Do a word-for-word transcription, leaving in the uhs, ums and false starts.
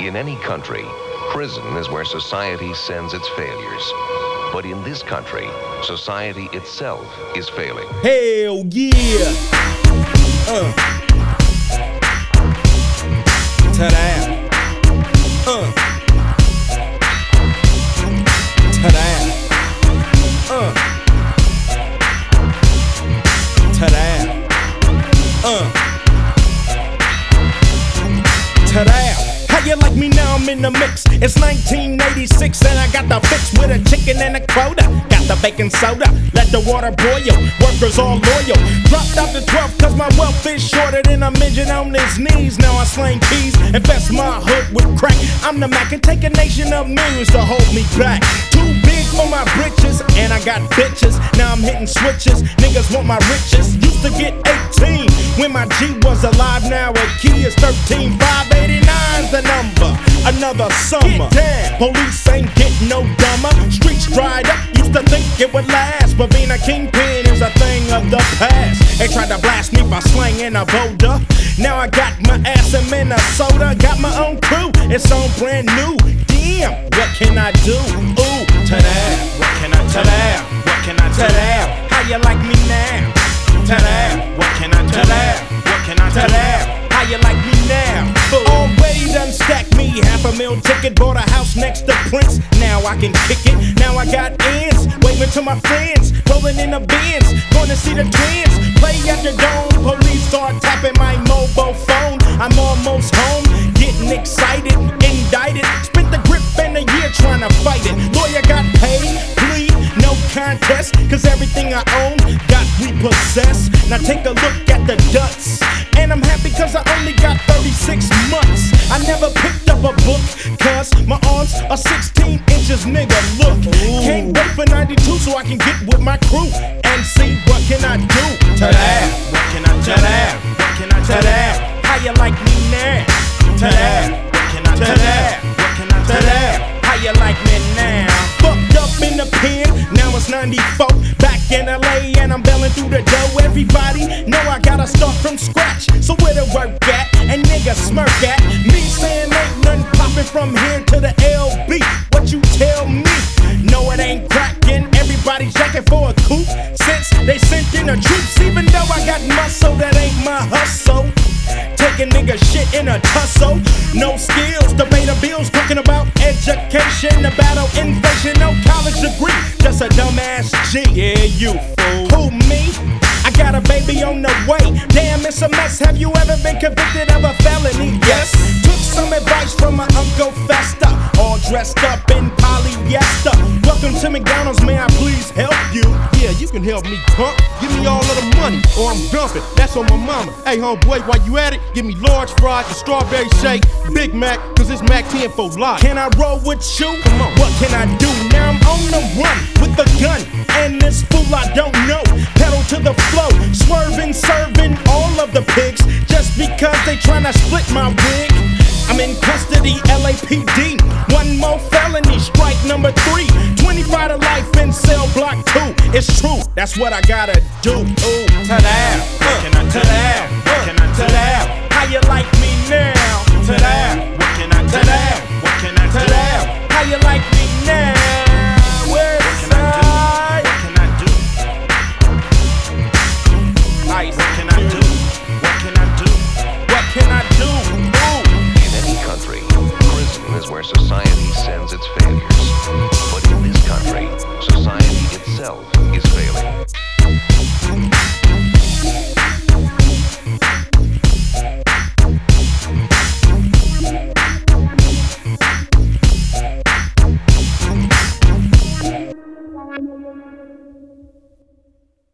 In any country, prison is where society sends its failures. But in this country, society itself is failing. Hell yeah! Uh. Ta-da! Uh. Ta-da! Uh. Ta-da! Uh. Ta-da! How you like me now? I'm in the mix. It's nineteen eighty-six and I got the fix with a chicken and a quota. Got the baking soda, let the water boil. Workers all loyal. Dropped out the twelve cause my wealth is shorter than a midget on his knees. Now I slang keys, invest my hood with crack. I'm the Mac and take a nation of millions to hold me back. Too big for my britches and I got bitches. Now I'm hitting switches, niggas want my riches. Used to get eighteen when my G was alive. Now a key is thirteen. five eighty-nine's the number. Another summer. Police ain't getting no dumber. Streets dried up, used to think it would last, but being a kingpin is a thing of the past. They tried to blast me for slang in a boulder. Now I got my ass in Minnesota. Got my own crew, it's on brand new. Damn, what can I do? Ooh, ta-da, what can I ta-da, what can I ta-da? How you like me now? Ta-da, what can I ta-da, what can I ta-da? How you like me now? Already done stacked me half a mil ticket. Bought a house next to Prince. Now I can kick it. Now I got ends. Waving to my friends. Rolling in the Benz. Going to see the twins. Play at the dome. Police start tapping my mobile phone. I'm almost home. Getting excited. Indicted. Spent the grip in a year trying to fight it. Lawyer got paid. Plea. No contest. Cause everything I own got repossessed. Now take a look at the duts. And I'm happy cause I only got thirty-six months. I never picked up a book cause my arms are sixteen inches, nigga, look. Ooh. Can't wait for ninety-two so I can get with my crew and see what can I do. Ta-da, what can I ta-da, what can I ta-da? How you like me now? Ta-da, what can I ta-da, what can I ta-da? How you like me now? Fucked up in the pen, now it's ninety-four. Back in L A and I'm belling through the dough. Everybody know I gotta start from scratch. So where the work at? And niggas smirk at me saying ain't nothing popping from here to the L B. What you tell me? No, it ain't cracking. Everybody's jacking for a coup since they sent in the troops. Even though I got muscle, that ain't my hustle. Taking nigga shit in a tussle. No skills, debate bills, talking about education. The battle invasion, no college degree, just a dumbass G. Yeah, you fool. Who, me? I got a baby on the way. Damn, it's a mess. Have you ever been convicted of a felony? Yes. Took some advice from my Uncle Fester. All dressed up in polyester. Welcome to McDonald's, may I please help you? Yeah, you can help me, punk. Give me all of the money, or I'm dumping. That's on my mama. Hey, homeboy, while you at it, give me large fries, a strawberry shake, Big Mac, cause it's Mac ten for life. Can I roll with you? Come on. What can I do? Now I'm on the run with the gun. And this fool I don't know. Pedal to the flow, swerving, serving all of the pigs. Just because they tryna split my wig. I'm in custody, L A P D. One more felony, strike number three. twenty-five to life in cell block two. It's true, that's what I gotta do. Ooh, ta-da, what can I ta-da, what can I ta-da? How you like me now? Ta-da, what can I ta-da, what can I ta-da? How you like me now? West side, what can I do? Ice, what can I do? What can I do? What can I do? Country, prison is where society sends its failures. But in this country, society itself